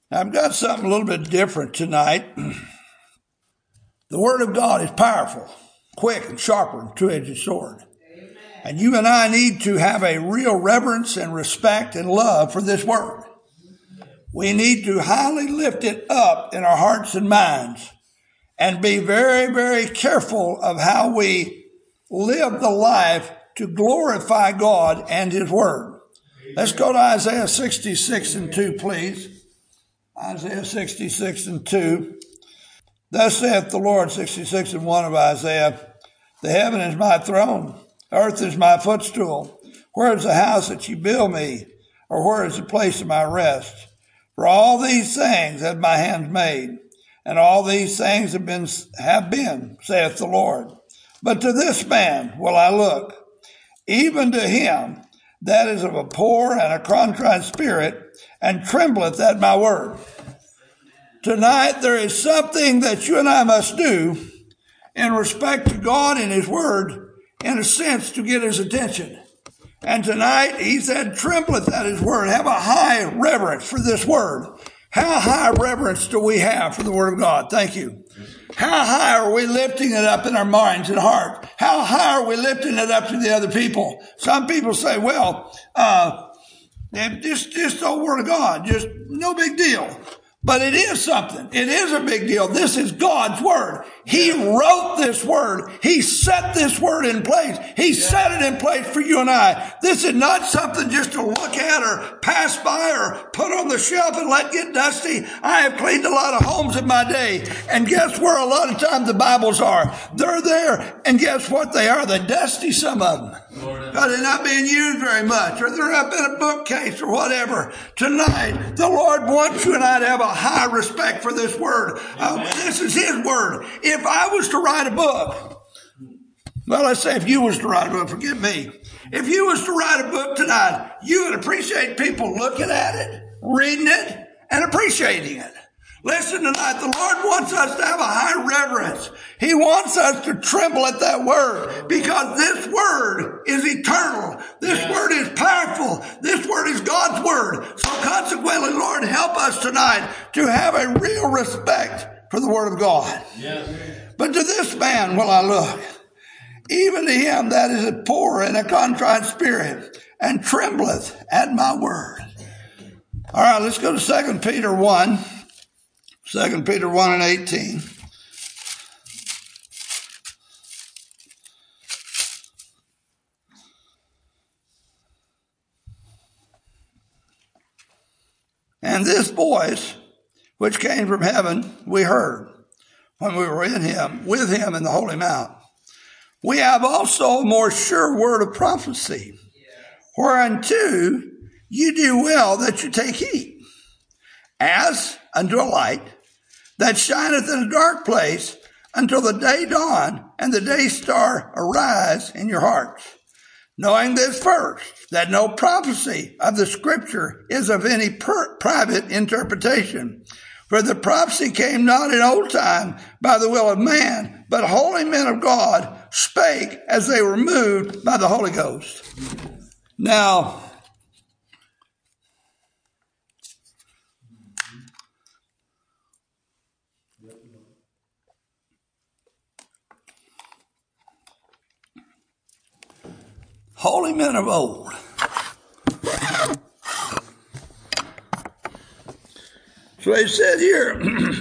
I've got something a little bit different tonight. The Word of God is powerful, quick, and sharper than a two-edged sword. Amen. And you and I need to have a real reverence and respect and love for this Word. We need to highly lift it up in our hearts and minds and be very, very careful of how we live the life to glorify God and His Word. Let's go to Isaiah 66 and 2, please. Isaiah 66 and 2. Thus saith the Lord, 66 and 1 of Isaiah, the heaven is my throne, earth is my footstool. Where is the house that ye build me? Or where is the place of my rest? For all these things have my hands made, and all these things have been, saith the Lord. But to this man will I look, even to him that is of a poor and a contrite spirit, and trembleth at my word. Tonight there is something that you and I must do in respect to God and His Word, in a sense, to get His attention. And tonight He said, trembleth at His Word. Have a high reverence for this Word. How high reverence do we have for the Word of God? Thank you. How high are we lifting it up in our minds and heart? How high are we lifting it up to the other people? Some people say, well, just the Word of God, just no big deal. But it is something. It is a big deal. This is God's Word. He wrote this Word. He set this Word in place. He set it in place for you and I. This is not something just to look at or pass by or put on the shelf and let get dusty. I have cleaned a lot of homes in my day. And guess where a lot of times the Bibles are? They're there. And guess what they are? They're dusty, some of them. Because they're not being used very much. Or they're up in a bookcase or whatever. Tonight, the Lord wants you and I to have a high respect for this Word. This is His Word. If I was to write a book, well, let's say if you was to write a book, forgive me. If you was to write a book tonight, you would appreciate people looking at it, reading it, and appreciating it. Listen tonight, the Lord wants us to have a high reverence. He wants us to tremble at that Word because this Word is eternal. This Word is powerful. This Word is God's Word. So consequently, Lord, help us tonight to have a real respect for the Word of God. But to this man will I look, even to him that is a poor and a contrite spirit, and trembleth at my word. All right, let's go to 2 Peter 1. 2 Peter 1 and 18. And this voice, which came from heaven, we heard when we were with him in the Holy Mount. We have also a more sure word of prophecy, whereunto you do well that you take heed, as unto a light that shineth in a dark place until the day dawn and the day star arise in your hearts. Knowing this first, that no prophecy of the Scripture is of any private interpretation. For the prophecy came not in old time by the will of man, but holy men of God spake as they were moved by the Holy Ghost. Now, holy men of old. So he said here,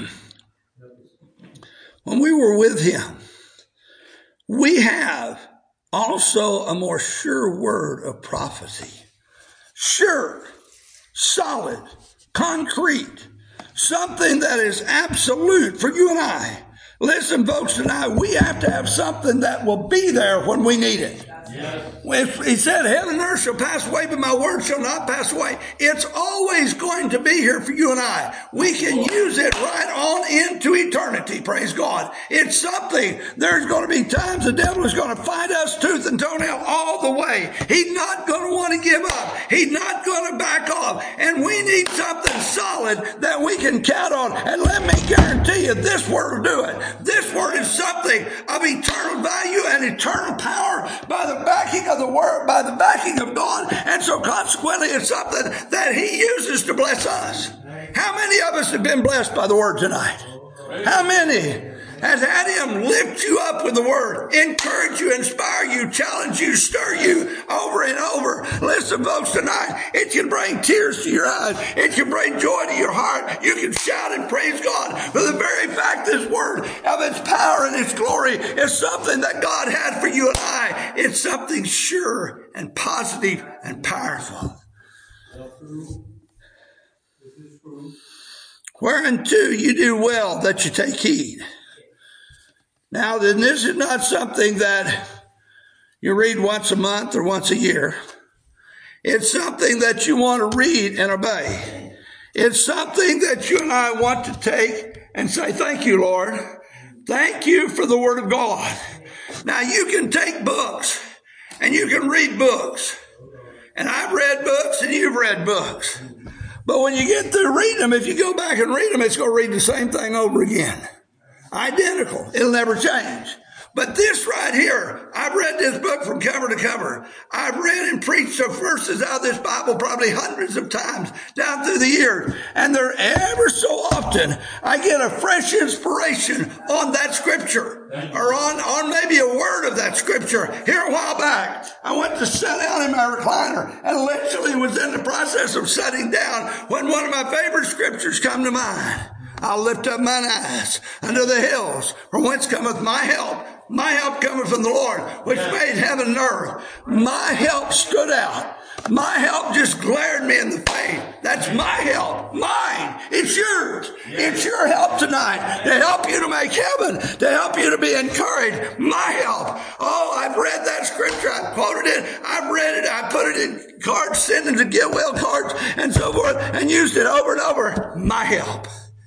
when we were with him, we have also a more sure word of prophecy. Sure, solid, concrete, something that is absolute for you and I. Listen, folks, tonight we have to have something that will be there when we need it. Yes. He said, heaven and earth shall pass away, but my word shall not pass away. It's always going to be here for you and I. We can use it right on into eternity, praise God. It's something. There's going to be times the devil is going to fight us tooth and toenail all the way. He's not going to want to give up. He's not going to back off. And we need something solid that we can count on. And let me guarantee you, this word will do it. This word is something of eternal value and eternal power by the backing of the word, by the backing of God. And so consequently, it's something that He uses to bless us. How many of us have been blessed by the word tonight? How many has had him lift you up with the word, encourage you, inspire you, challenge you, stir you over and over? Listen, folks, tonight, it can bring tears to your eyes. It can bring joy to your heart. You can shout and praise God for the very fact this word of its power and its glory is something that God had for you and I. It's something sure and positive and powerful. Whereunto you do well that you take heed. Now, then, this is not something that you read once a month or once a year. It's something that you want to read and obey. It's something that you and I want to take and say, thank you, Lord. Thank you for the word of God. Now, you can take books and you can read books. And I've read books and you've read books. But when you get through reading them, if you go back and read them, it's going to read the same thing over again. Identical. It'll never change. But this right here, I've read this book from cover to cover. I've read and preached the verses out of this Bible probably hundreds of times down through the years. And there ever so often, I get a fresh inspiration on that scripture or on maybe a word of that scripture. Here a while back, I went to sit down in my recliner and literally was in the process of sitting down when one of my favorite scriptures come to mind. I'll lift up mine eyes unto the hills, from whence cometh my help. My help cometh from the Lord, which made heaven and earth. My help stood out. My help just glared me in the face. That's my help. Mine. It's yours. It's your help tonight to help you to make heaven, to help you to be encouraged. My help. Oh, I've read that scripture. I've quoted it. I've read it. I put it in cards, sent them to get well cards and so forth, and used it over and over. My help.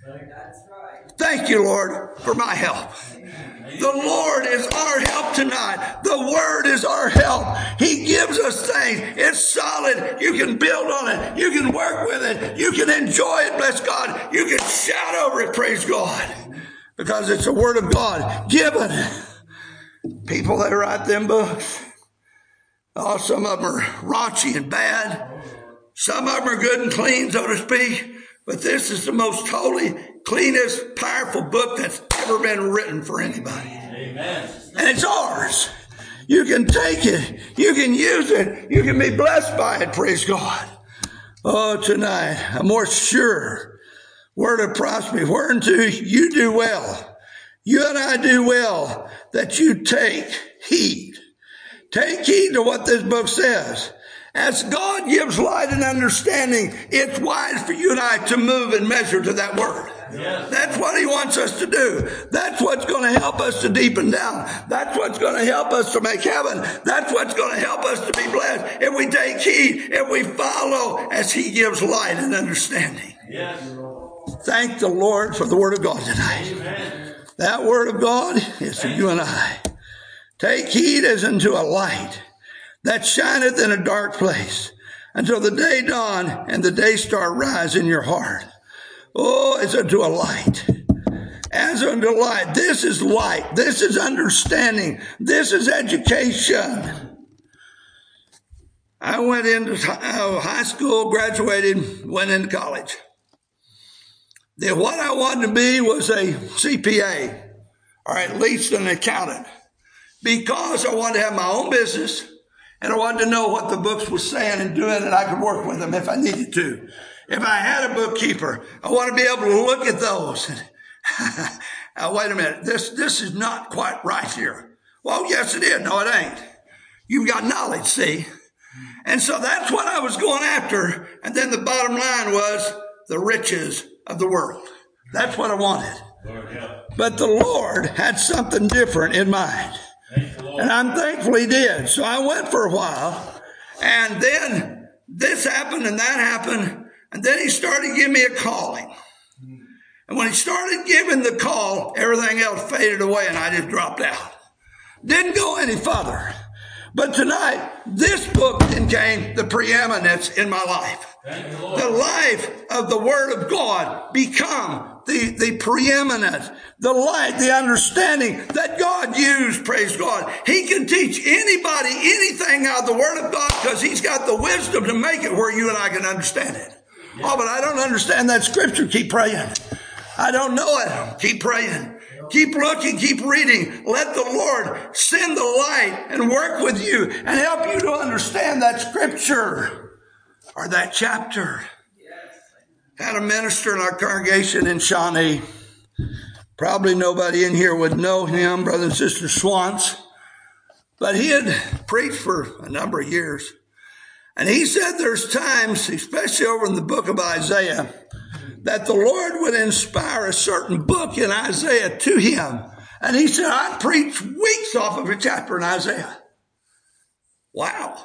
Thank you, Lord, for my help. The Lord is our help tonight. The word is our help. He gives us things. It's solid. You can build on it. You can work with it. You can enjoy it, bless God. You can shout over it, praise God. Because it's the word of God given. People that write them books, oh, some of them are raunchy and bad. Some of them are good and clean, so to speak. But this is the most holy, cleanest, powerful book that's ever been written for anybody. Amen. And it's ours. You can take it. You can use it. You can be blessed by it, praise God. Oh, tonight, a more sure word of prosperity, whereunto you do well. You and I do well that you take heed. Take heed to what this book says. As God gives light and understanding, it's wise for you and I to move and measure to that word. Yes. That's what he wants us to do. That's what's going to help us to deepen down. That's what's going to help us to make heaven. That's what's going to help us to be blessed. If we take heed, if we follow as he gives light and understanding. Yes. Thank the Lord for the word of God tonight. Amen. That word of God is for you and I. Take heed as unto a light that shineth in a dark place until the day dawn and the day star rise in your heart. Oh, as unto a light. As unto light. This is light. This is understanding. This is education. I went into high school, graduated, went into college. Then what I wanted to be was a CPA, or at least an accountant, because I wanted to have my own business. And I wanted to know what the books were saying and doing, and I could work with them if I needed to. If I had a bookkeeper, I want to be able to look at those. Now, wait a minute. This is not quite right here. Well, yes, it is. No, it ain't. You've got knowledge, see? And so that's what I was going after. And then the bottom line was the riches of the world. That's what I wanted. But the Lord had something different in mind. And I'm thankful he did. So I went for a while, and then this happened and that happened, and then he started giving me a calling. And when he started giving the call, everything else faded away, and I just dropped out. Didn't go any further. But tonight, this book became the preeminence in my life. The life of the Word of God become the preeminence, the light, the understanding that God used, praise God. He can teach anybody anything out of the Word of God because he's got the wisdom to make it where you and I can understand it. Oh, but I don't understand that scripture. Keep praying. I don't know it. Keep praying. Keep looking. Keep reading. Let the Lord send the light and work with you and help you to understand that scripture or that chapter. Had a minister in our congregation in Shawnee. Probably nobody in here would know him, Brother and Sister Swans. But he had preached for a number of years. And he said there's times, especially over in the book of Isaiah, that the Lord would inspire a certain book in Isaiah to him. And he said, I preached weeks off of a chapter in Isaiah. Wow.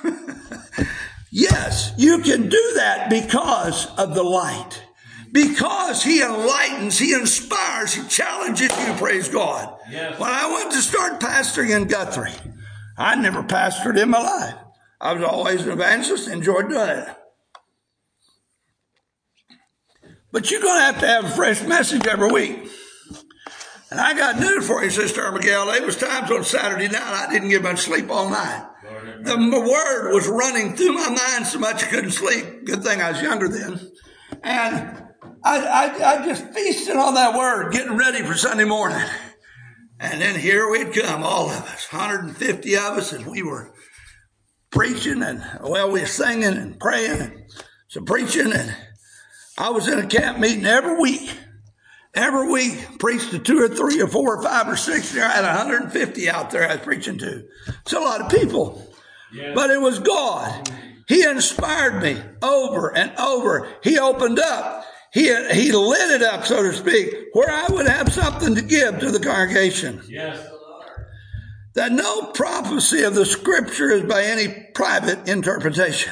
Yes, you can do that because of the light. Because he enlightens, he inspires, he challenges you, praise God. Yes. When I went to start pastoring in Guthrie, I never pastored in my life. I was always an evangelist, enjoyed doing it. But you're going to have a fresh message every week. And I got news for you, Sister Miguel. There was times on Saturday night I didn't get much sleep all night. The word was running through my mind so much I couldn't sleep. Good thing I was younger then. And I just feasted on that word, getting ready for Sunday morning. And then here we'd come, all of us, 150 of us, and we were preaching and, well, we were singing and praying and some preaching. And I was in a camp meeting every week. Every week, preached to 2 or 3 or 4 or 5 or 6. There I had 150 out there I was preaching to. It's a lot of people. Yes. But it was God. He inspired me over and over. He opened up. He lit it up, so to speak, where I would have something to give to the congregation. Yes. That no prophecy of the scripture is by any private interpretation.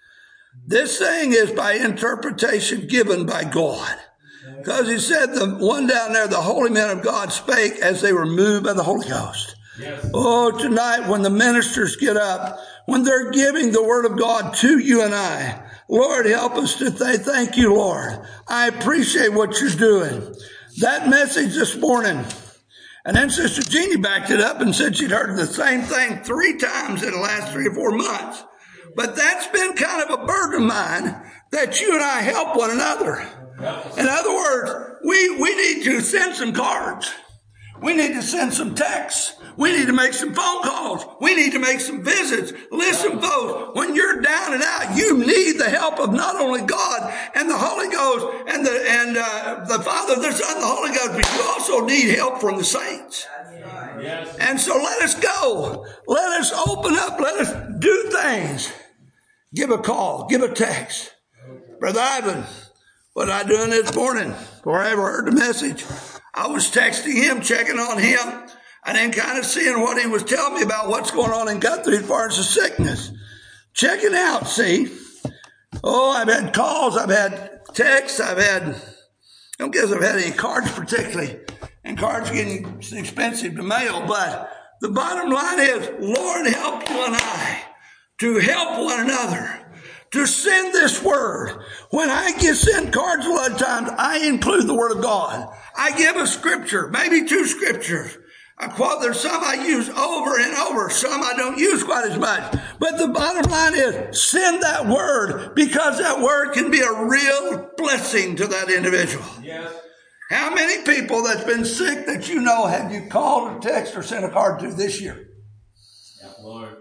This thing is by interpretation given by God. Because he said, the one down there, the holy men of God spake as they were moved by the Holy Ghost. Yes. Oh, tonight when the ministers get up, when they're giving the word of God to you and I, Lord, help us to say, thank you, Lord. I appreciate what you're doing. That message this morning. And then Sister Jeannie backed it up and said she'd heard the same thing 3 times in the last 3 or 4 months. But that's been kind of a burden of mine, that you and I help one another. In other words, we need to send some cards. We need to send some texts. We need to make some phone calls. We need to make some visits. Listen, folks, when you're down and out, you need the help of not only God and the Holy Ghost and the Father, the Son, and the Holy Ghost, but you also need help from the saints. Yes. And so let us go. Let us open up. Let us do things. Give a call. Give a text. Brother Ivan, what I doing this morning before I ever heard the message? I was texting him, checking on him, and then kind of seeing what he was telling me about what's going on in Guthrie as far as the sickness. Checking out, see. Oh, I've had calls, I've had texts, I don't guess I've had any cards particularly. And cards are getting expensive to mail, but the bottom line is, Lord, help you and I to help one another. To send this word. When I send cards a lot of times, I include the word of God. I give a scripture, maybe 2 scriptures. I quote, there's some I use over and over. Some I don't use quite as much. But the bottom line is, send that word, because that word can be a real blessing to that individual. Yes. How many people that's been sick that you know have you called or texted or sent a card to this year? Yeah, Lord.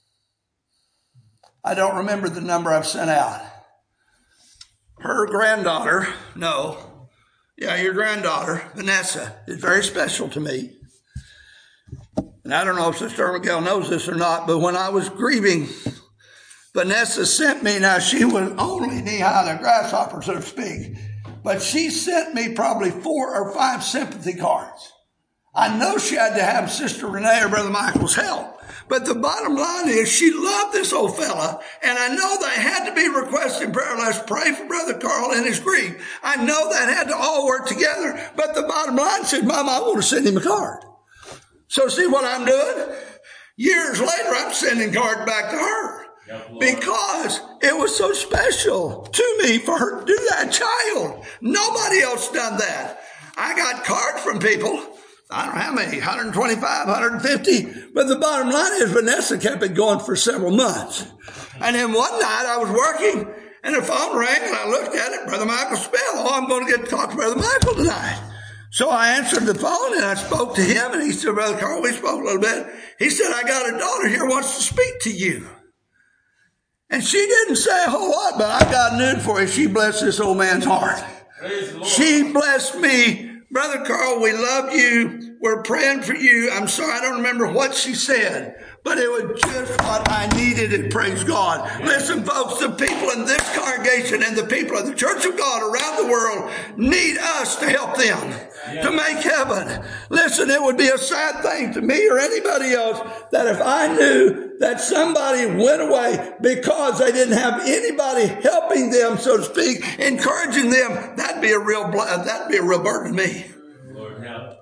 I don't remember the number I've sent out. Her granddaughter, your granddaughter, Vanessa, is very special to me. And I don't know if Sister Miguel knows this or not, but when I was grieving, Vanessa sent me, now she was only knee-high, the grasshopper, so to speak, but she sent me probably 4 or 5 sympathy cards. I know she had to have Sister Renee or Brother Michael's help. But the bottom line is she loved this old fella, and I know they had to be requesting prayer. Let's pray for Brother Carl in his grief. I know that had to all work together, but the bottom line said, Mom, I want to send him a card. So see what I'm doing? Years later, I'm sending cards back to her. Because it was so special to me for her to do that child. Nobody else done that. I got cards from people. I don't know how many, 125, 150. But the bottom line is Vanessa kept it going for several months. And then one night I was working And the phone rang, and I looked at it, Brother Michael Spell. Oh, I'm going to get to talk to Brother Michael tonight. So I answered the phone, and I spoke to him, and he said, Brother Carl, we spoke a little bit. He said, I got a daughter here who wants to speak to you. And she didn't say a whole lot, but I got news for you. She blessed this old man's heart. She blessed me. Brother Carl, we love you. We're praying for you. I'm sorry, I don't remember what she said, but it was just what I needed, and praise God. Listen, folks, the people in this congregation and the people of the Church of God around the world need us to help them to make heaven. Listen, it would be a sad thing to me or anybody else that if I knew that somebody went away because they didn't have anybody helping them, so to speak, encouraging them, that'd be a real burden to me. Lord, help.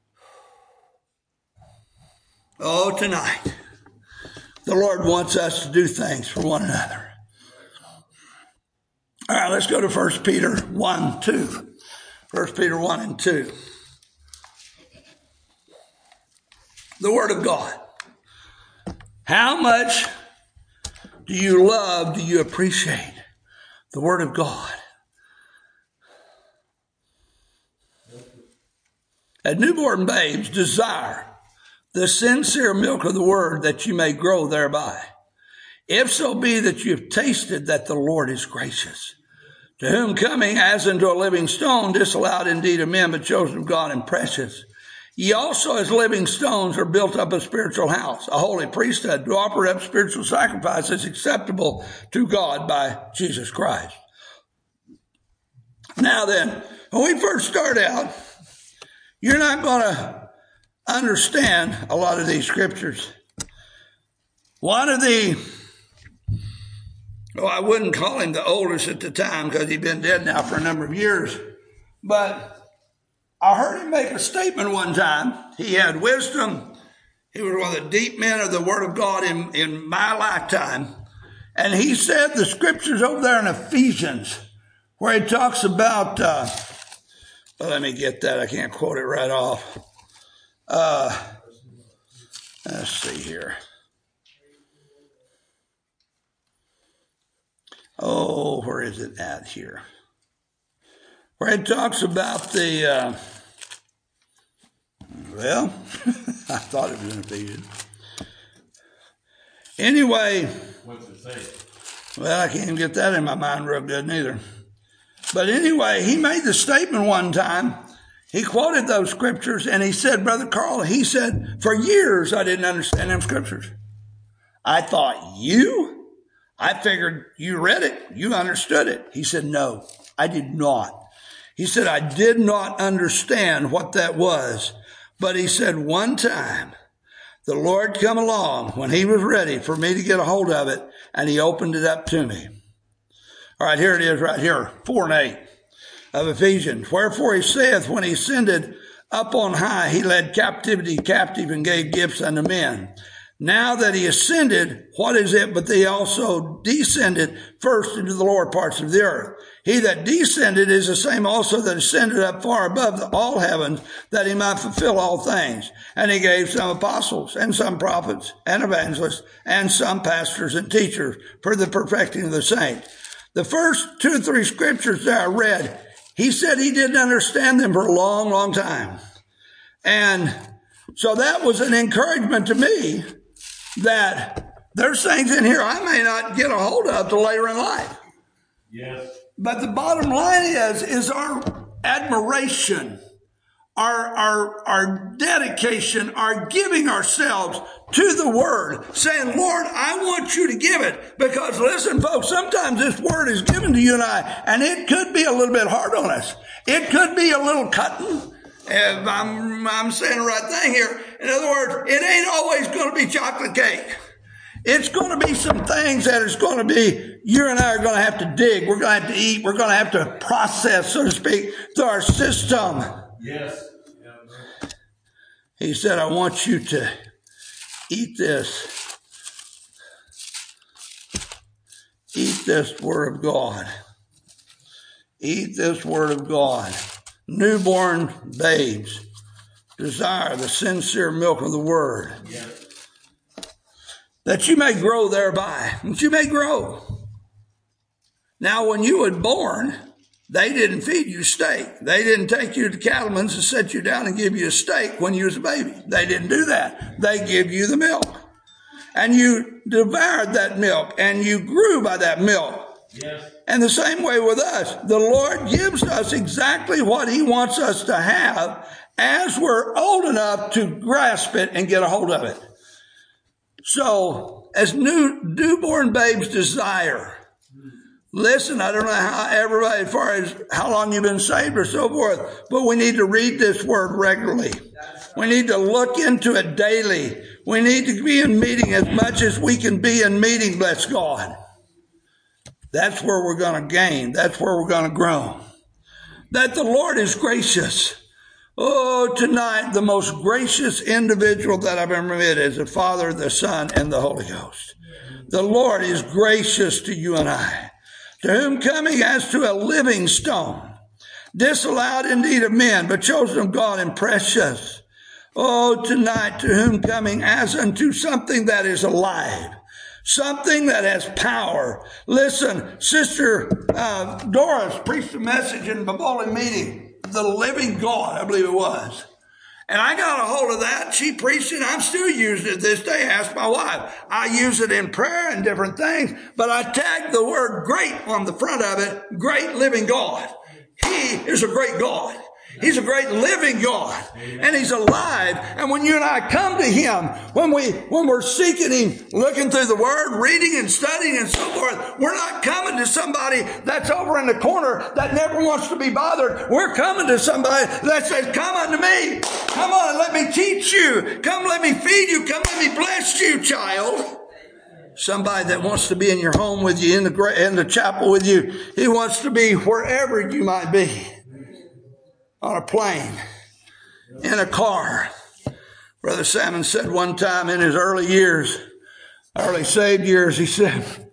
Oh, tonight, the Lord wants us to do things for one another. All right, let's go to 1 Peter 1, 2. 1 Peter 1 and 2. The Word of God. How much do you appreciate the Word of God? As newborn babes, desire the sincere milk of the Word that you may grow thereby. If so be that you have tasted that the Lord is gracious, to whom coming as unto a living stone, disallowed indeed of men, but chosen of God and precious, ye also as living stones are built up a spiritual house, a holy priesthood, to offer up spiritual sacrifices acceptable to God by Jesus Christ. Now then, when we first start out, you're not going to understand a lot of these scriptures. One of I wouldn't call him the oldest at the time because he'd been dead now for a number of years. But I heard him make a statement one time. He had wisdom. He was one of the deep men of the Word of God in my lifetime. And he said the scriptures over there in Ephesians, where he talks about, let me get that. I can't quote it right off. Let's see here. Oh, where is it at here? Where it talks about the, I thought it was in Ephesians. Anyway. What's it say? Well, I can't even get that in my mind real good neither. But anyway, he made the statement one time. He quoted those scriptures and he said, Brother Carl, he said, for years I didn't understand them scriptures. I thought, you? I figured you read it. You understood it. He said, no, I did not. He said, I did not understand what that was. But he said, one time, the Lord come along when he was ready for me to get a hold of it, and he opened it up to me. All right, here it is right here, 4 and 8 of Ephesians. Wherefore he saith, when he ascended up on high, he led captivity captive and gave gifts unto men. Now that he ascended, what is it but he also descended first into the lower parts of the earth? He that descended is the same also that ascended up far above all heavens, that he might fulfill all things. And he gave some apostles, and some prophets, and evangelists, and some pastors and teachers for the perfecting of the saints. The first 2 or 3 scriptures that I read, he said he didn't understand them for a long, long time. And so that was an encouragement to me that there's things in here I may not get a hold of till later in life. Yes. But the bottom line is our admiration, our dedication, our giving ourselves to the Word, saying, Lord, I want you to give it. Because listen, folks, sometimes this Word is given to you and I, and it could be a little bit hard on us. It could be a little cutting. If I'm saying the right thing here. In other words, it ain't always going to be chocolate cake. It's going to be some things that is going to be, you and I are going to have to dig. We're going to have to eat. We're going to have to process, so to speak, through our system. Yes. He said, I want you to eat this. Eat this Word of God. Eat this Word of God. Newborn babes desire the sincere milk of the Word. Yes. That you may grow thereby. That you may grow. Now, when you were born, they didn't feed you steak. They didn't take you to Cattleman's and set you down and give you a steak when you was a baby. They didn't do that. They give you the milk. And you devoured that milk, and you grew by that milk. Yes. And the same way with us. The Lord gives us exactly what he wants us to have as we're old enough to grasp it and get a hold of it. So, as newborn babes desire, listen, I don't know how everybody, as far as how long you've been saved or so forth, but we need to read this word regularly. We need to look into it daily. We need to be in meeting as much as we can be in meeting, bless God. That's where we're going to gain. That's where we're going to grow. That the Lord is gracious. Oh, tonight, the most gracious individual that I've ever met is the Father, the Son, and the Holy Ghost. The Lord is gracious to you and I. To whom coming as to a living stone, disallowed indeed of men, but chosen of God and precious. Oh, tonight, to whom coming as unto something that is alive, something that has power. Listen, Sister Doris preached a message in the Bowling meeting, the living God, I believe it was. And I got a hold of that. She preached it. I'm still using it this day. Ask my wife. I use it in prayer and different things, but I tagged the word great on the front of it. Great living God. He is a great God. He's a great living God, and he's alive. And when you and I come to him, when we're seeking him, looking through the word, reading and studying and so forth, we're not coming to somebody that's over in the corner that never wants to be bothered. We're coming to somebody that says, come unto me. Come on, let me teach you. Come, let me feed you. Come, let me bless you, child. Somebody that wants to be in your home with you, in the chapel with you. He wants to be wherever you might be. On a plane, in a car. Brother Salmon said one time in his early saved years, he said,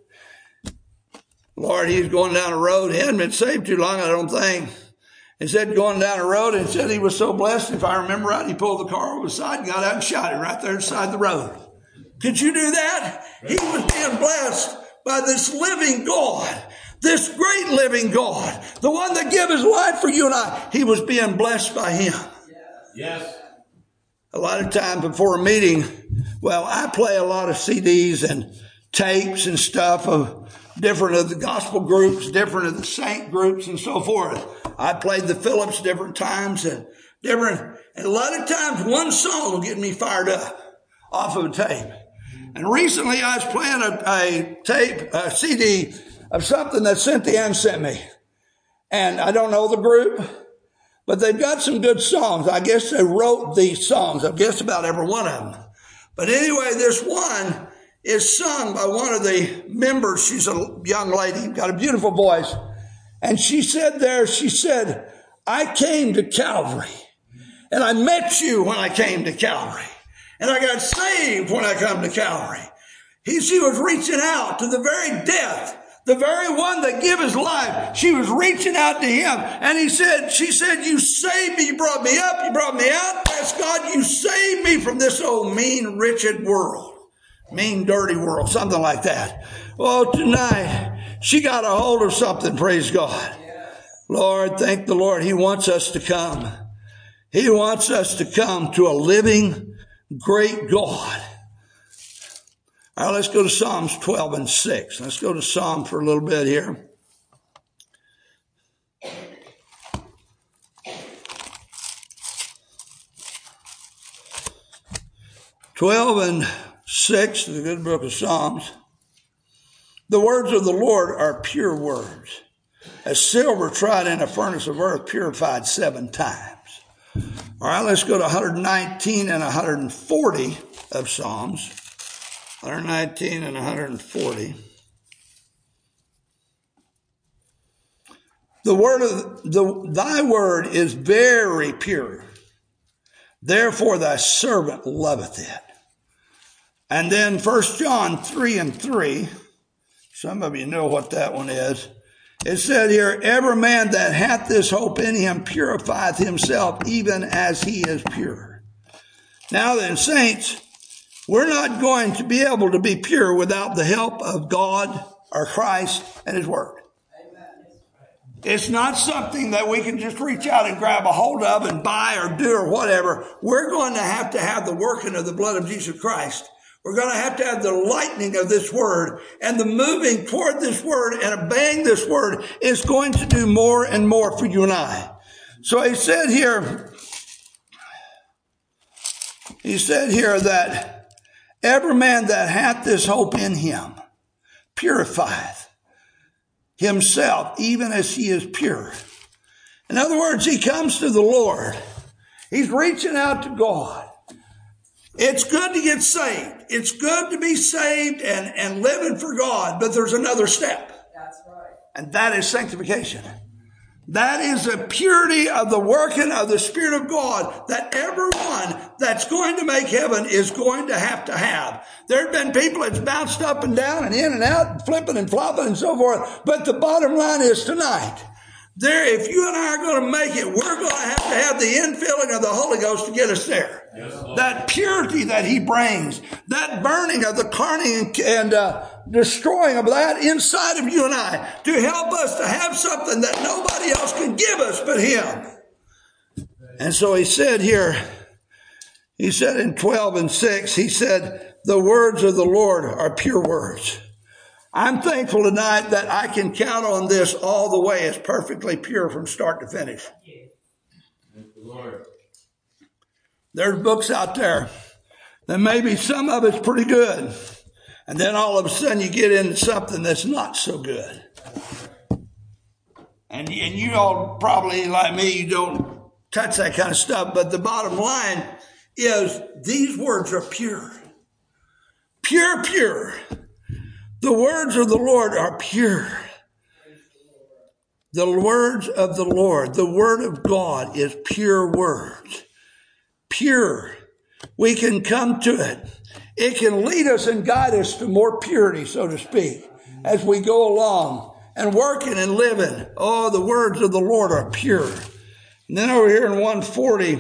Lord, he's going down a road. He hadn't been saved too long, I don't think. He said going down a road and said he was so blessed, if I remember right, he pulled the car over the side and got out and shot it right there beside the road. Could you do that? He was being blessed by this living God. This great living God, the one that gave his life for you and I, he was being blessed by him. Yes. A lot of times before a meeting, well, I play a lot of CDs and tapes and stuff of different of the gospel groups, different of the saint groups and so forth. I played the Phillips different times and a lot of times one song will get me fired up off of a tape. And recently I was playing a CD of something that Cynthia Ann sent me. And I don't know the group, but they've got some good songs. I guess they wrote these songs. I guess about every one of them. But anyway, this one is sung by one of the members. She's a young lady, got a beautiful voice. And she said, I came to Calvary. And I met you when I came to Calvary. And I got saved when I come to Calvary. She was reaching out to the very death. The very one that gave his life, she was reaching out to him. And she said, you saved me. You brought me up. You brought me out. That's God. You saved me from this old mean, wretched world. Mean, dirty world. Something like that. Well, tonight, she got a hold of something. Praise God. Lord, thank the Lord. He wants us to come. He wants us to come to a living, great God. All right, let's go to Psalms 12 and 6. Let's go to Psalm for a little bit here. Twelve and 6, the good book of Psalms. The words of the Lord are pure words, as silver tried in a furnace of earth, purified 7 times. All right, let's go to 119 and 140 of Psalms. 119 and 140. Thy word is very pure. Therefore thy servant loveth it. And then 1 John 3 and 3. Some of you know what that one is. It said here, every man that hath this hope in him purifieth himself even as he is pure. Now then, saints, we're not going to be able to be pure without the help of God or Christ and his word. It's not something that we can just reach out and grab a hold of and buy or do or whatever. We're going to have the working of the blood of Jesus Christ. We're going to have the lightning of this word, and the moving toward this word and obeying this word is going to do more and more for you and I. So he said here that every man that hath this hope in him purifieth himself, even as he is pure. In other words, he comes to the Lord. He's reaching out to God. It's good to get saved. It's good to be saved and living for God, but there's another step. That's right. And that is sanctification. That is the purity of the working of the Spirit of God that everyone that's going to make heaven is going to have. There have been people that's bounced up and down and in and out and flipping and flopping and so forth. But the bottom line is tonight, if you and I are going to make it, we're going to have the infilling of the Holy Ghost to get us there. Yes, that purity that he brings, that burning of the carnage and destroying of that inside of you and I to help us to have something that nobody else can give us but him. And so he said here, he said in 12:6, he said, the words of the Lord are pure words. I'm thankful tonight that I can count on this all the way as perfectly pure from start to finish. Thank the Lord. There's books out there that maybe some of it's pretty good. And then all of a sudden you get into something that's not so good. And you all probably, like me, you don't touch that kind of stuff. But the bottom line is these words are pure. Pure, pure. The words of the Lord are pure. The words of the Lord, the word of God is pure words. Pure. We can come to it. It can lead us and guide us to more purity, so to speak, as we go along and working and living. Oh, the words of the Lord are pure. And then over here in 140,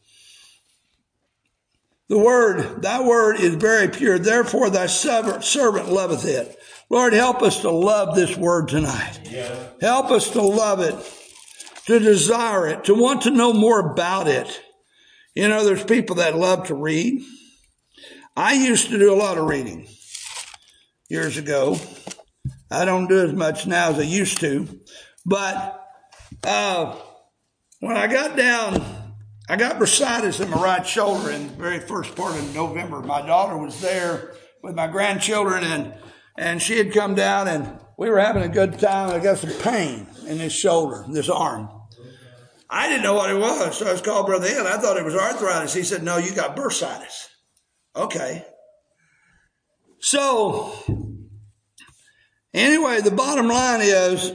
that word is very pure. Therefore, thy servant loveth it. Lord, help us to love this word tonight. Yeah. Help us to love it, to desire it, to want to know more about it. You know, there's people that love to read. I used to do a lot of reading years ago. I don't do as much now as I used to. But when I got bursitis in my right shoulder in the very first part of November. My daughter was there with my grandchildren, and she had come down, and we were having a good time. I got some pain in this shoulder, this arm. I didn't know what it was, so I was called Brother Ed. I thought it was arthritis. He said, no, you got bursitis. Okay. So, anyway, the bottom line is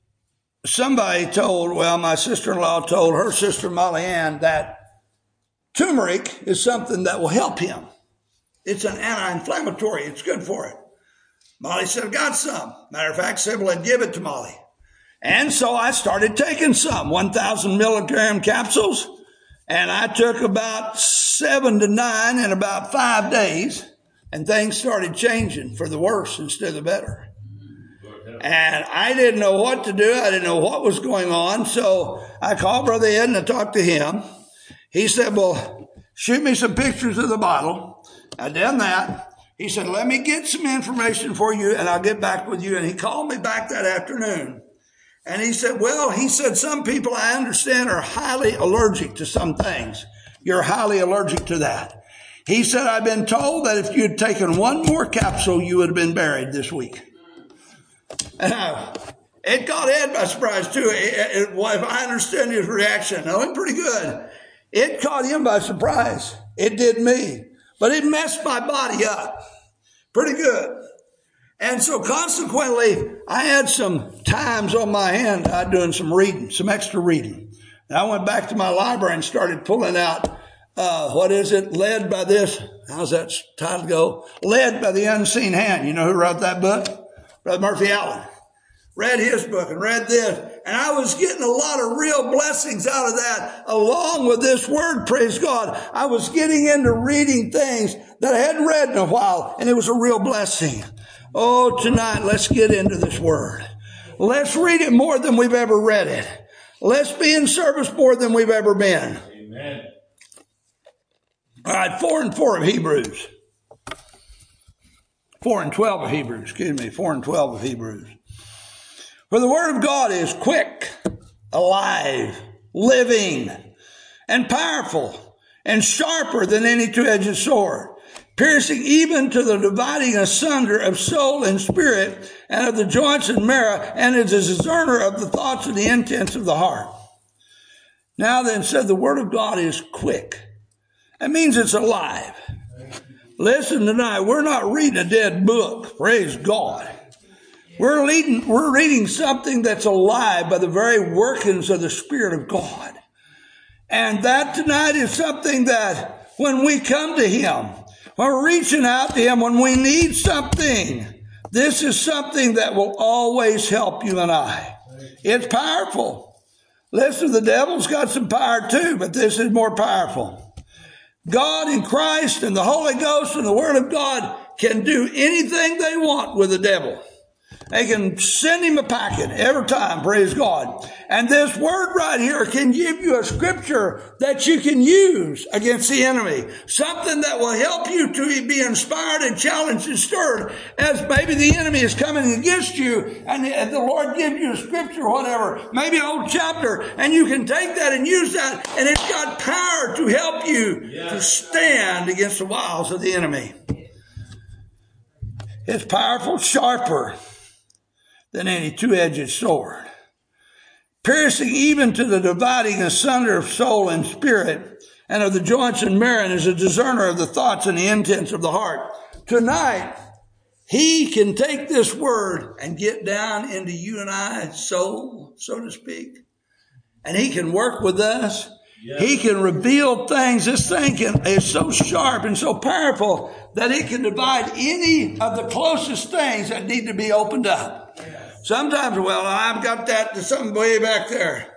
my sister-in-law told her sister Molly Ann that turmeric is something that will help him. It's an anti-inflammatory. It's good for it. Molly said, got some. Matter of fact, said, well, I'd give it to Molly. And so I started taking some 1,000 milligram capsules, and I took about 7 to 9 in about 5 days, and things started changing for the worse instead of the better. And I didn't know what to do. I didn't know what was going on. So I called Brother Ed and I talked to him. He said, well, shoot me some pictures of the bottle. I done that. He said, let me get some information for you and I'll get back with you. And he called me back that afternoon. And he said, some people I understand are highly allergic to some things. You're highly allergic to that. He said, I've been told that if you'd taken one more capsule, you would have been buried this week. It caught Ed by surprise too. If I understand his reaction, it went pretty good. It caught him by surprise. It did me. But it messed my body up pretty good. And so consequently, I had some times on my hand doing some reading, some extra reading. And I went back to my library and started pulling out, Led by this. How's that title go? Led by the Unseen Hand. You know who wrote that book? Brother Murphy Allen. Read his book and read this. And I was getting a lot of real blessings out of that along with this word, praise God. I was getting into reading things that I hadn't read in a while, and it was a real blessing. Oh, tonight, let's get into this word. Let's read it more than we've ever read it. Let's be in service more than we've ever been. Amen. All right, 4 and 4 of Hebrews. 4 and 12 of Hebrews, 4 and 12 of Hebrews. For the word of God is quick, alive, living, and powerful, and sharper than any two-edged sword, piercing even to the dividing asunder of soul and spirit, and of the joints and marrow, and is a discerner of the thoughts and the intents of the heart. Now then, said the word of God is quick. That means it's alive. Listen tonight, we're not reading a dead book. Praise God. We're reading something that's alive by the very workings of the Spirit of God. And that tonight is something that when we come to Him, when we're reaching out to Him, when we need something, this is something that will always help you and I. It's powerful. Listen, the devil's got some power too, but this is more powerful. God and Christ and the Holy Ghost and the Word of God can do anything they want with the devil. They can send him a packet every time, praise God. And this word right here can give you a scripture that you can use against the enemy. Something that will help you to be inspired and challenged and stirred as maybe the enemy is coming against you and the Lord gives you a scripture or whatever, maybe an old chapter, and you can take that and use that, and it's got power to help you to stand against the wiles of the enemy. It's powerful, sharper than any two-edged sword, piercing even to the dividing asunder of soul and spirit, and of the joints and marrow, and is a discerner of the thoughts and the intents of the heart. Tonight, He can take this word and get down into you and I's soul, so to speak, and He can work with us. Yeah. He can reveal things. This thing is so sharp and so powerful that it can divide any of the closest things that need to be opened up. Sometimes, well, I've got that to something way back there.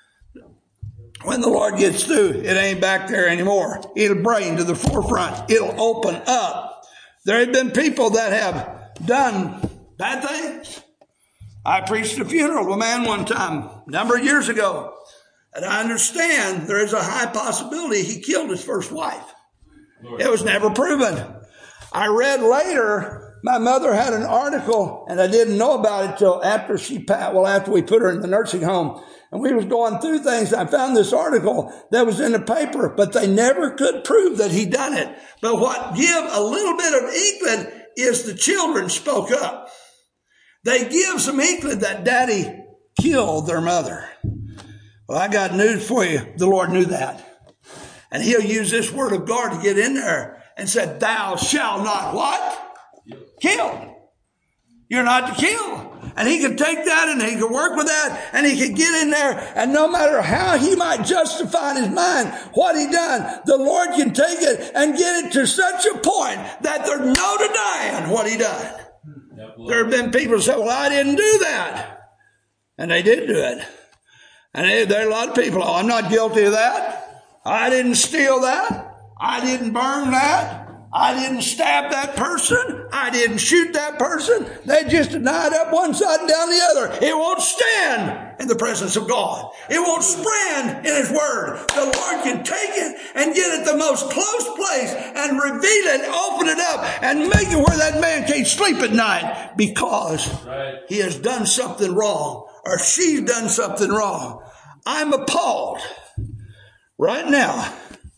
When the Lord gets through, it ain't back there anymore. It'll bring to the forefront. It'll open up. There have been people that have done bad things. I preached a funeral of a man one time, a number of years ago. And I understand there is a high possibility he killed his first wife. Lord. It was never proven. I read later, my mother had an article, and I didn't know about it till after after we put her in the nursing home. And we was going through things. I found this article that was in the paper, but they never could prove that he done it. But what give a little bit of inkling is the children spoke up. They give some inkling that daddy killed their mother. Well, I got news for you. The Lord knew that. And He'll use this word of God to get in there and said, thou shalt not what? Kill. You're not to kill. And He can take that and He can work with that and He can get in there, and no matter how he might justify in his mind what he done, the Lord can take it and get it to such a point that there's no denying what he done. There have been people who say, well, I didn't do that. And they did do it. And there are a lot of people, oh, I'm not guilty of that. I didn't steal that. I didn't burn that. I didn't stab that person. I didn't shoot that person. They just denied up one side and down the other. It won't stand in the presence of God. It won't stand in His Word. The Lord can take it and get it the most close place and reveal it, open it up, and make it where that man can't sleep at night because he has done something wrong or she's done something wrong. I'm appalled right now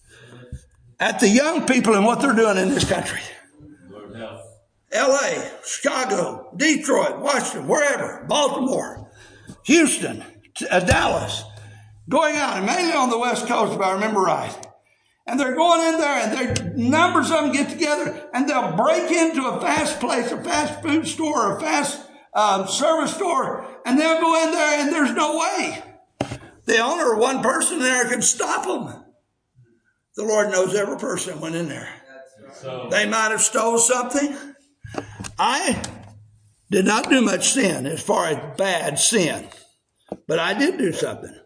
at the young people and what they're doing in this country. L.A., Chicago, Detroit, Washington, wherever, Baltimore, Houston, Dallas, going out, and mainly on the West Coast, if I remember right. And they're going in there, and numbers of them get together, and they'll break into a fast place, a fast food store, or a fast service store, and they'll go in there, and there's no way the owner or one person there can stop them. The Lord knows every person that went in there. So, they might have stole something. I did not do much sin as far as bad sin, but I did do something.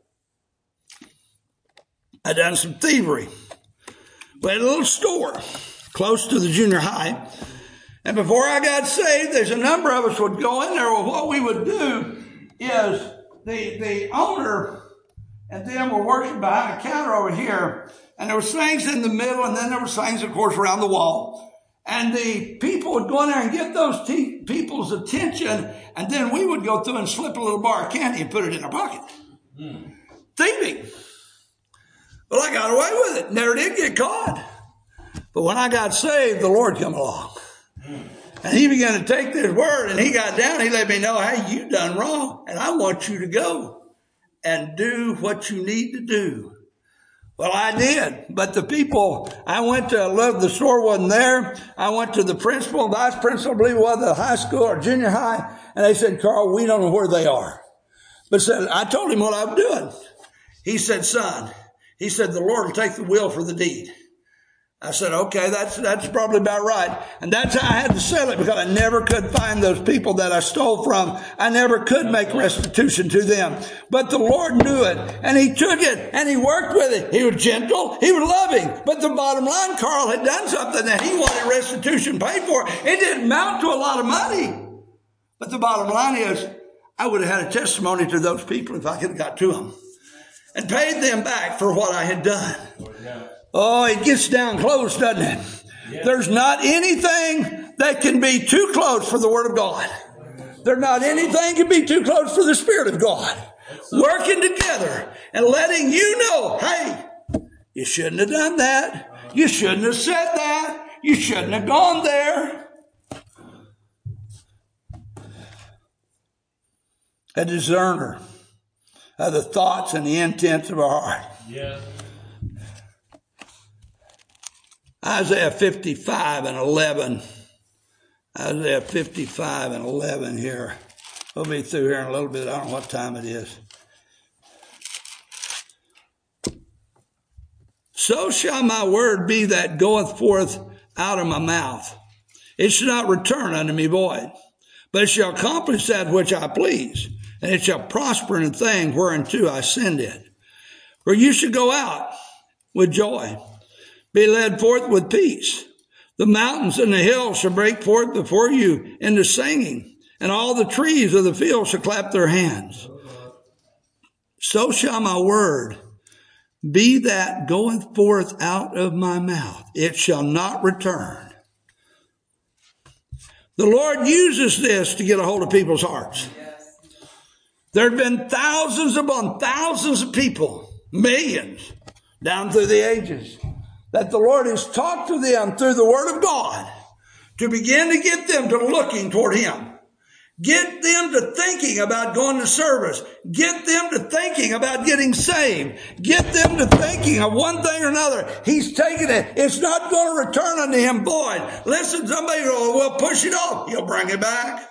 I done some thievery. We had a little store close to the junior high, and before I got saved, there's a number of us would go in there. Well, what we would do is the owner and them were working behind a counter over here, and there was things in the middle, and then there was things, of course, around the wall. And the people would go in there and get those people's attention, and then we would go through and slip a little bar of candy and put it in our pocket. Thieving. Well, I got away with it. Never did get caught. But when I got saved, the Lord came along. And he began to take this word, and he got down. He let me know, hey, you done wrong, and I want you to go and do what you need to do. Well, I did. But the people, I went to, the store wasn't there. I went to the principal, vice principal, I believe it was, the high school or junior high. And they said, Carl, we don't know where they are. But I told him what I was doing. He said, son, he said, the Lord will take the will for the deed. I said, okay, that's probably about right. And that's how I had to sell it, because I never could find those people that I stole from. I never could make restitution to them. But the Lord knew it, and he took it, and he worked with it. He was gentle. He was loving. But the bottom line, Carl had done something that he wanted restitution paid for. It didn't amount to a lot of money. But the bottom line is, I would have had a testimony to those people if I could have got to them and paid them back for what I had done. Oh, it gets down close, doesn't it? Yeah. There's not anything that can be too close for the Word of God. There's not anything can be too close for the Spirit of God. Working together and letting you know, hey, you shouldn't have done that. You shouldn't have said that. You shouldn't have gone there. A discerner of the thoughts and the intents of our heart. Yeah. Isaiah 55 and 11. Isaiah 55 and 11 here. We'll be through here in a little bit. I don't know what time it is. So shall my word be that goeth forth out of my mouth. It shall not return unto me void, but it shall accomplish that which I please, and it shall prosper in the thing whereunto I send it. For you shall go out with joy, be led forth with peace. The mountains and the hills shall break forth before you into singing, and all the trees of the field shall clap their hands. So shall my word be that goeth forth out of my mouth. It shall not return. The Lord uses this to get a hold of people's hearts. There have been thousands upon thousands of people, millions, down through the ages, that the Lord has talked to them through the Word of God to begin to get them to looking toward Him. Get them to thinking about going to service. Get them to thinking about getting saved. Get them to thinking of one thing or another. He's taking it. It's not going to return unto Him void. Listen, somebody will push it off. He'll bring it back.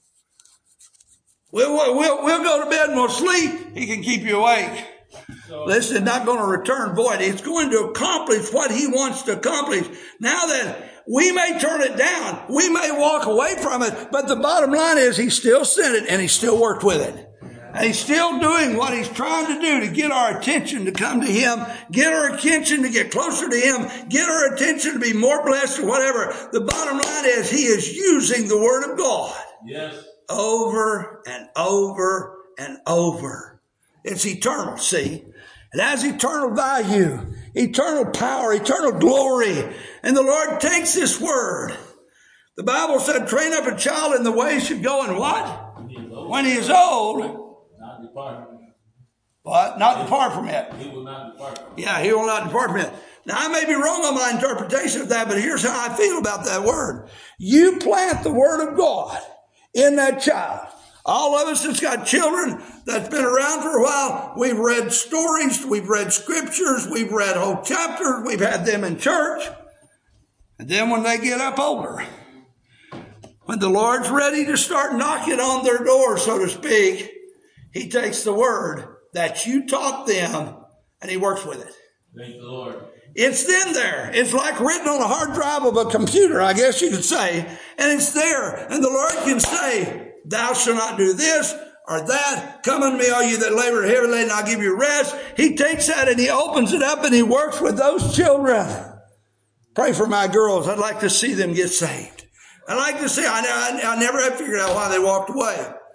We'll go to bed and we'll sleep. He can keep you awake. Listen, it's not going to return void. It's going to accomplish what He wants to accomplish. Now that we may turn it down, we may walk away from it, but the bottom line is He still sent it and He still worked with it. And He's still doing what He's trying to do to get our attention to come to Him, get our attention to get closer to Him, get our attention to be more blessed or whatever. The bottom line is He is using the Word of God. Yes. Over and over and over. It's eternal, see? It has eternal value, eternal power, eternal glory. And the Lord takes this word. The Bible said, train up a child in the way he should go, and what? When he is old. Not depart from it. What? Not depart from it. He will not depart from it. Yeah, he will not depart from it. Now, I may be wrong on my interpretation of that, but here's how I feel about that word. You plant the Word of God in that child. All of us that's got children that's been around for a while, we've read stories, we've read scriptures, we've read whole chapters, we've had them in church. And then when they get up older, when the Lord's ready to start knocking on their door, so to speak, He takes the word that you taught them and He works with it. Thank the Lord. It's in there. It's like written on a hard drive of a computer, I guess you could say. And it's there. And the Lord can say, thou shalt not do this or that. Come unto me, all you that labor and heavy laden, and I'll give you rest. He takes that and He opens it up and He works with those children. Pray for my girls. I'd like to see them get saved. I'd like to see. I never have figured out why they walked away.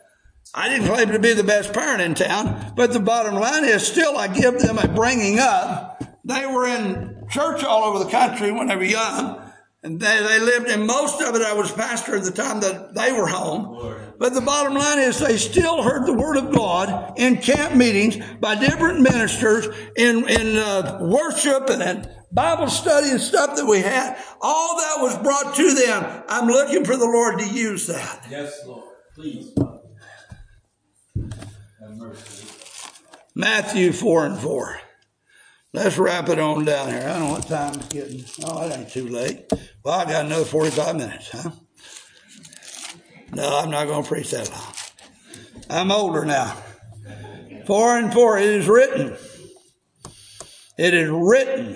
I didn't claim to be the best parent in town, but the bottom line is still I give them a bringing up. They were in church all over the country when they were young, and they lived in most of it. I was pastor at the time that they were home. But the bottom line is they still heard the Word of God in camp meetings by different ministers, in worship and in Bible study and stuff that we had. All that was brought to them. I'm looking for the Lord to use that. Yes, Lord. Please. Have mercy. Matthew 4:4. Let's wrap it on down here. I don't know what time it's getting. Oh, it ain't too late. Well, I got another 45 minutes, huh? No, I'm not going to preach that long. I'm older now. 4:4. It is written. It is written.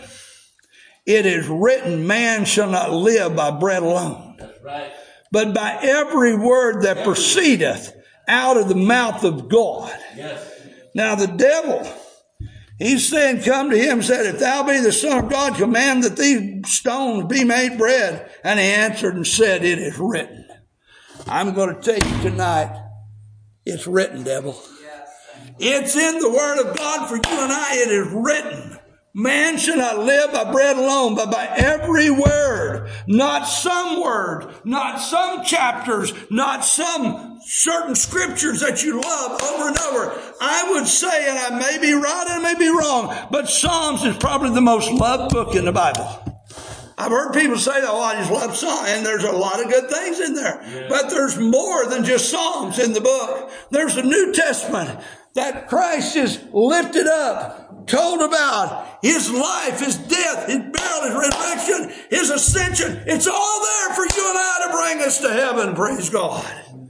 It is written, man shall not live by bread alone, That's right. but by every word that proceedeth out of the mouth of God. Yes. Now the devil, he's saying, come to him and said, if thou be the Son of God, command that these stones be made bread. And he answered and said, it is written. I'm going to tell you tonight, it's written, devil. It's in the Word of God for you and I. It is written. Man shall not live by bread alone, but by every word, not some word, not some chapters, not some certain scriptures that you love over and over. I would say, and I may be right and I may be wrong, but Psalms is probably the most loved book in the Bible. I've heard people say, oh, I just love Psalms, and there's a lot of good things in there. Yeah. But there's more than just Psalms in the book. There's the New Testament that Christ is lifted up, told about his life, his death, his burial, his resurrection, his ascension. It's all there for you and I to bring us to heaven, praise God.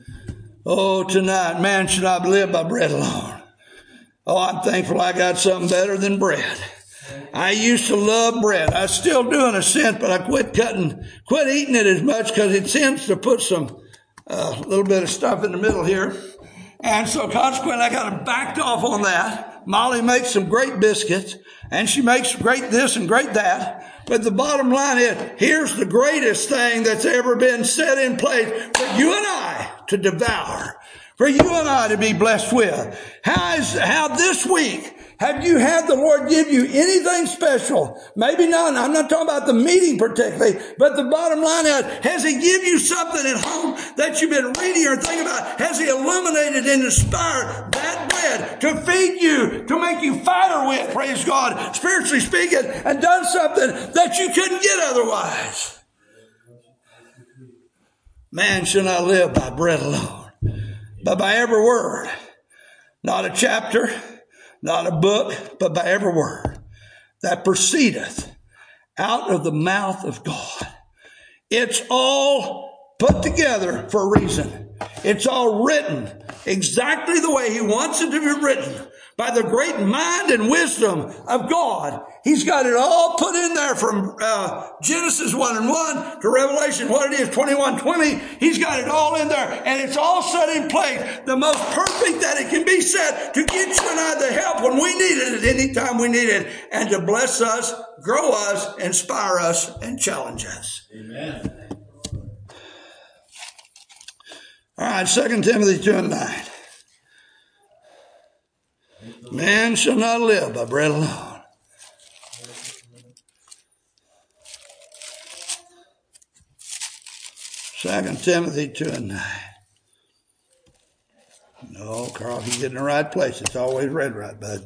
Oh, tonight, man should not live by bread alone. Oh, I'm thankful I got something better than bread. I used to love bread. I still do in a sense, but I quit eating it as much because it tends to put some little bit of stuff in the middle here. And so consequently, I kind of backed off on that. Molly makes some great biscuits, and she makes great this and great that. But the bottom line is, here's the greatest thing that's ever been set in place for you and I to devour, for you and I to be blessed with. How this week, have you had the Lord give you anything special? Maybe not. I'm not talking about the meeting particularly, but the bottom line is, has He give you something at home that you've been reading or thinking about? Has He illuminated and inspired that bread to feed you, to make you fighter with, praise God, spiritually speaking, and done something that you couldn't get otherwise? Man shall not live by bread alone, but by every word. Not a chapter, not a book, but by every word that proceedeth out of the mouth of God. It's all put together for a reason. It's all written exactly the way He wants it to be written, by the great mind and wisdom of God. He's got it all put in there from Genesis 1:1 to Revelation, what it is, 21:20. He's got it all in there, and it's all set in place, the most perfect that it can be set to get you and I the help when we need it at any time we need it, and to bless us, grow us, inspire us, and challenge us. Amen. All right, 2 Timothy 2:9. Man shall not live by bread alone. Second Timothy 2:9. No, Carl, you get in the right place. It's always read right, bud.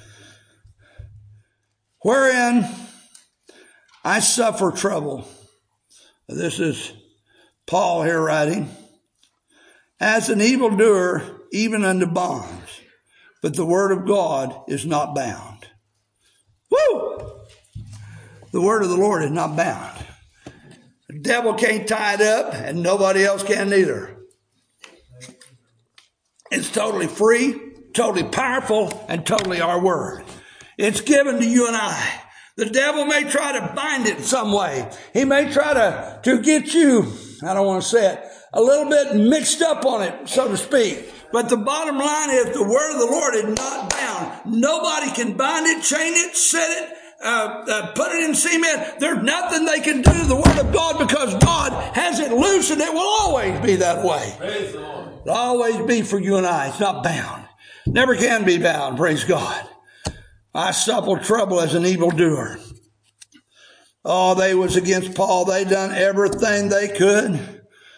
Wherein I suffer trouble. This is Paul here writing. As an evildoer, even unto bonds. But the word of God is not bound. Woo! The word of the Lord is not bound. The devil can't tie it up, and nobody else can either. It's totally free, totally powerful, and totally our word. It's given to you and I. The devil may try to bind it in some way. He may try to get you, I don't want to say it, a little bit mixed up on it, so to speak. But the bottom line is the word of the Lord is not bound. Nobody can bind it, chain it, set it, put it in cement. There's nothing they can do to the word of God because God has it loose, and it will always be that way. Praise the Lord. It'll always be for you and I. It's not bound. Never can be bound, praise God. I suffer trouble as an evildoer. Oh, they was against Paul. They done everything they could.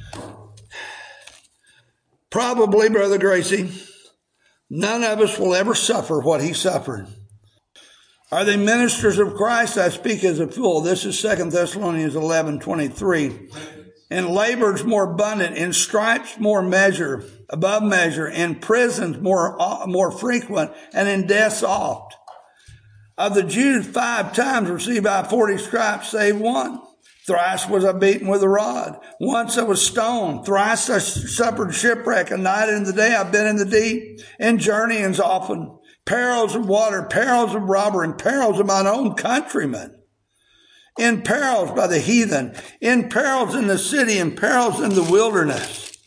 Probably, Brother Gracie, none of us will ever suffer what he suffered. Are they ministers of Christ? I speak as a fool. This is 2 Thessalonians 11:23. In labors more abundant, in stripes more measure, above measure, in prisons more frequent, and in deaths oft. Of the Jews 5 times received I 40 stripes, save one. Thrice was I beaten with a rod. Once I was stoned. Thrice I suffered shipwreck. A night and the day I've been in the deep. In journeyings often. Perils of water, perils of robbery, and perils of mine own countrymen. In perils by the heathen. In perils in the city, and perils in the wilderness.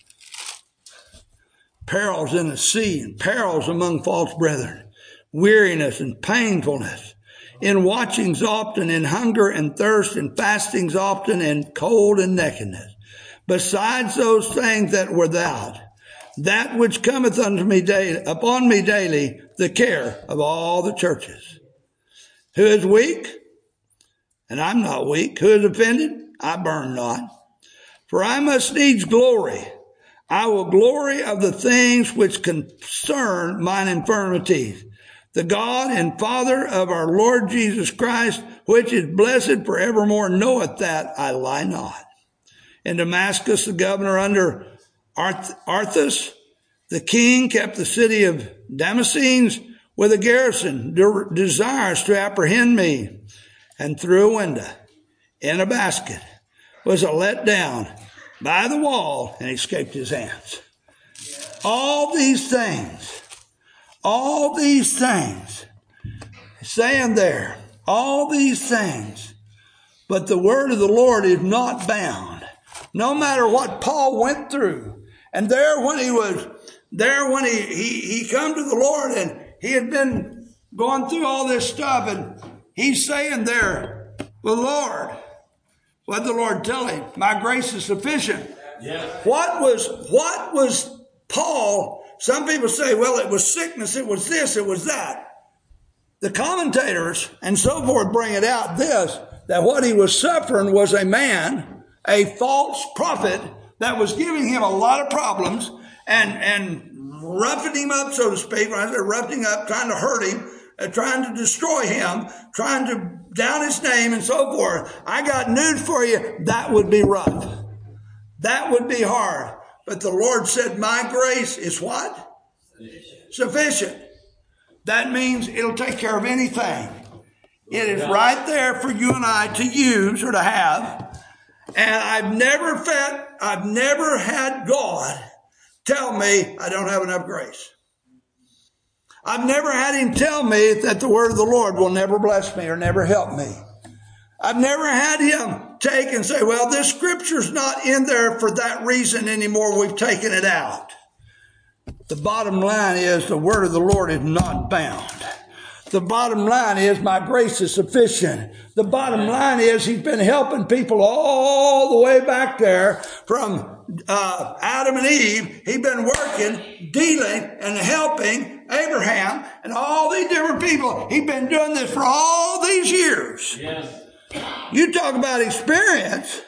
Perils in the sea, and perils among false brethren. Weariness and painfulness. In watchings often, in hunger and thirst, in fastings often, in cold and nakedness. Besides those things that were without, that which cometh unto me daily, upon me daily, the care of all the churches. Who is weak? And I'm not weak. Who is offended? I burn not. For I must needs glory. I will glory of the things which concern mine infirmities. The God and Father of our Lord Jesus Christ, which is blessed forevermore, knoweth that I lie not. In Damascus, the governor under Arthas, the king, kept the city of Damascenes with a garrison, desirous to apprehend me. And through a window, in a basket, was let down by the wall and escaped his hands. All these things, saying there, all these things, but the word of the Lord is not bound. No matter what Paul went through, and there when he come to the Lord, and he had been going through all this stuff, and he's saying there, well, Lord, what did the Lord tell him? My grace is sufficient. Yes. What was Paul? Some people say, well, it was sickness, it was this, it was that. The commentators and so forth bring it out that what he was suffering was a man, a false prophet, that was giving him a lot of problems and roughing him up, so to speak. When I say roughing up, trying to hurt him, trying to destroy him, trying to down his name and so forth. I got news for you. That would be rough. That would be hard. But the Lord said, my grace is what? Sufficient. That means it'll take care of anything. It is right there for you and I to use or to have. And I've never had God tell me I don't have enough grace. I've never had him tell me that the word of the Lord will never bless me or never help me. I've never had him take and say, well, this scripture's not in there for that reason anymore. We've taken it out. The bottom line is the word of the Lord is not bound. The bottom line is my grace is sufficient. The bottom line is he's been helping people all the way back there from Adam and Eve. He's been working, dealing, and helping Abraham and all these different people. He's been doing this for all these years. Yes. You talk about experience.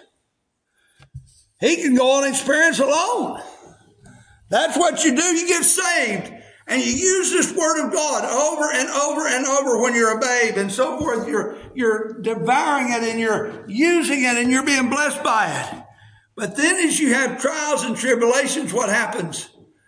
He can go on experience alone. That's what you do. You get saved. And you use this word of God over and over and over when you're a babe and so forth. You're devouring it and you're using it and you're being blessed by it. But then as you have trials and tribulations, what happens?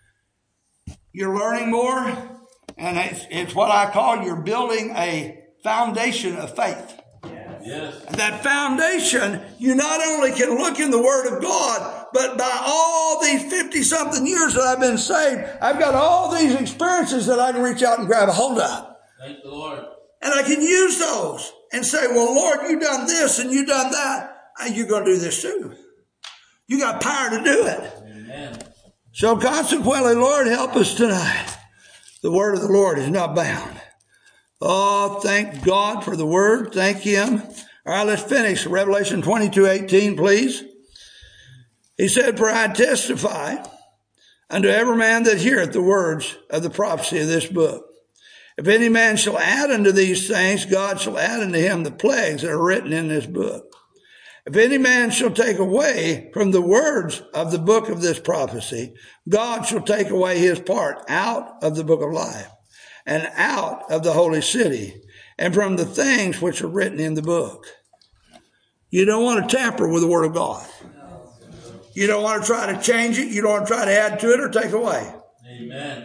You're learning more, and it's what I call you're building a foundation of faith. Yes. And that foundation, you not only can look in the Word of God, but by all these 50-something years that I've been saved, I've got all these experiences that I can reach out and grab a hold of. Thank the Lord. And I can use those and say, well, Lord, you done this and you done that. You're going to do this too. You got power to do it. Amen. So consequently, Lord, help us tonight. The word of the Lord is not bound. Oh, thank God for the word. Thank him. All right, let's finish. Revelation 22:18, please. He said, for I testify unto every man that heareth the words of the prophecy of this book. If any man shall add unto these things, God shall add unto him the plagues that are written in this book. If any man shall take away from the words of the book of this prophecy, God shall take away his part out of the book of life, and out of the holy city, and from the things which are written in the book. You don't want to tamper with the word of God. You don't want to try to change it. You don't want to try to add to it or take away. Amen.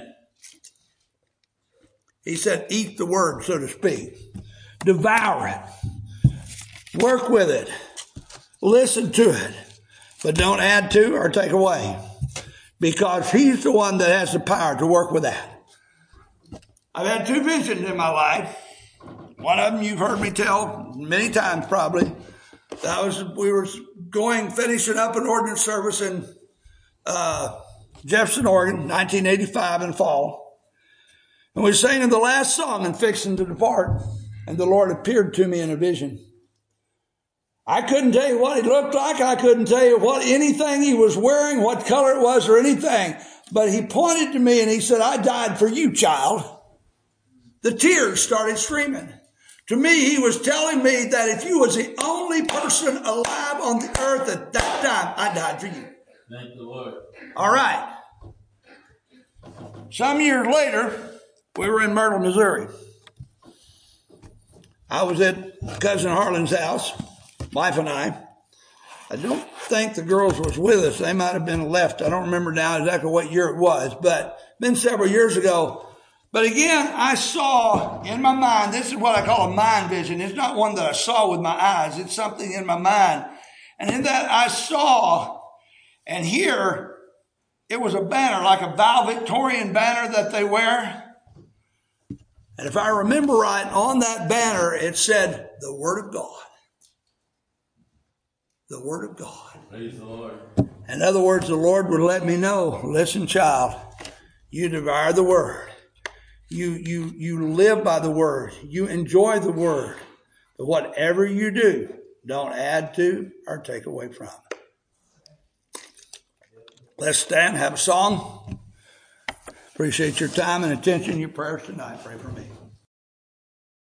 He said, eat the word, so to speak. Devour it. Work with it. Listen to it. But don't add to or take away. Because he's the one that has the power to work with that. I've had 2 visions in my life. One of them you've heard me tell many times probably. We were finishing up an ordinance service in Jefferson, Oregon, 1985 in fall. And we were singing the last song and fixing to depart. And the Lord appeared to me in a vision. I couldn't tell you what he looked like. I couldn't tell you anything he was wearing, what color it was or anything. But he pointed to me and he said, I died for you, child. The tears started streaming. To me, he was telling me that if you was the only person alive on the earth at that time, I died for you. Thank the Lord. All right. Some years later, we were in Myrtle, Missouri. I was at Cousin Harlan's house, wife and I. I don't think the girls was with us. They might have been left. I don't remember now exactly what year it was, but been several years ago. But again, I saw in my mind, this is what I call a mind vision. It's not one that I saw with my eyes. It's something in my mind. And in that I saw, and here, it was a banner, like a Val Victorian banner that they wear. And if I remember right, on that banner, it said, the Word of God. The Word of God. Praise the Lord. In other words, the Lord would let me know, listen, child, you devour the Word. You live by the Word. You enjoy the Word. But whatever you do, don't add to or take away from. Let's stand, have a song. Appreciate your time and attention, your prayers tonight. Pray for me.